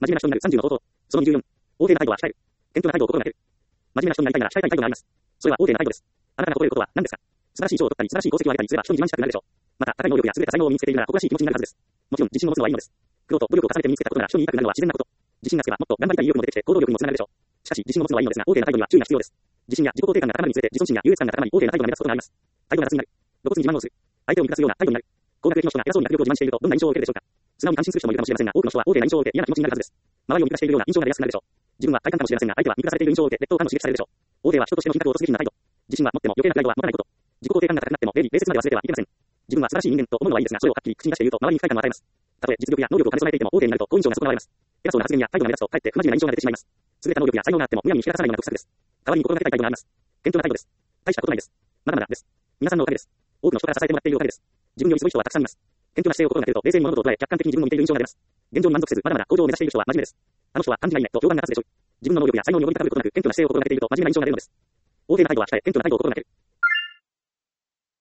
真面目な人になる30の方法。その24。大勢な態度は控える。謙虚な態度を心がける。真面目な人になりたいなら控えたい態度があります。それは大勢な態度です。あなたが誇れることは何ですか？素晴らしい賞を取ったり、素晴らしい功績を上げたりすれば人に自慢したくなるでしょう。また、高い能力や優れた才能を身につけているなら誇らしい気持ちになるはずです。もちろん、自信を持つのはいいのです。苦労と努力を重ねて身につけたことなら人に言いたくなるのは自然なこと。自信がつけばもっと頑張りたい意欲も出てきて行動力にもつながるでしょう。しかし、自信を持つのはいいのですが、大勢な態度には注意が必要です。自信や自己肯定感が高まるにつれて自尊心や優越感が高まり、大勢な態度が目立つことがあります。態度が雑になる。露骨に自慢をする。相手を満たすような態度になる。高学歴の人が偉そうに学力を自慢しているとどんな印象を受けるでしょうか。素直に感心する人もいるかもしれませんが、多くの人は大勢な印象を受け嫌な気持ちになるはずです。周りを見下しているような印象が出やすくなるでしょう。自分は快感かもしれませんが、相手は見下されている印象を受け劣等感を刺激されるでしょう。大勢は人としての品格を突きな態度。自信は持っても余計なプライドは持たないこと。自己肯定感が高くなっても礼儀礼節まで忘れてはいけません。自分は素晴らしい人間と思うのはいいですが、それをはっきり口に出して言うと周りに不快感を与えます。たとえ実力や能力を兼ね備えていても大勢になると好印象が損なわれます。偉そうな発言や態度が目立つとかえって不真面目な印象が出てしまいます。優れた能力や才能があってもむやみに引き出さないような得策です。代わりに心がけたい態度があります。謙虚な態度です。大したことないです。まだまだです。皆さんのおかげです。多くの人から支えてもらっているおかげです。自分よりすごい人はたくさんいます。謙虚な姿勢を心がけると冷静に物事を捉え客観的に自分を見ている印象が出ます。現状に満足せずまだまだ向上を目指している人は真面目です。あの人は感じがいいねと評判が立つでしょう。自分の能力や才能によりかぶることなく謙虚な姿勢を心がけていると真面目な印象が出るのです。大勢な態度は控え、謙虚な態度を心がける。